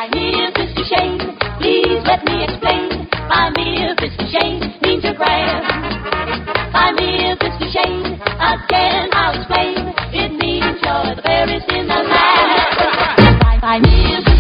My dear Mr. Shane, please let me explain. My dear Mr. Shane means you're grand. My dear Mr. Shane, again I'll explain. It means you're the fairest in the land. My dear